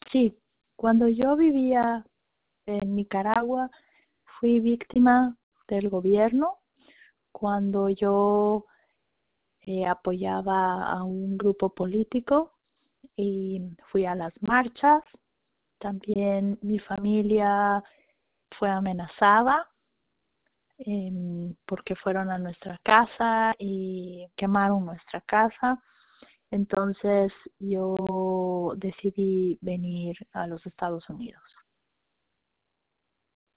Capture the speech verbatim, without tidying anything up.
Sí, cuando yo vivía en Nicaragua, fui víctima del gobierno cuando yo eh, apoyaba a un grupo político y fui a las marchas. También mi familia fue amenazada eh, porque fueron a nuestra casa y quemaron nuestra casa. Entonces yo decidí venir a los Estados Unidos.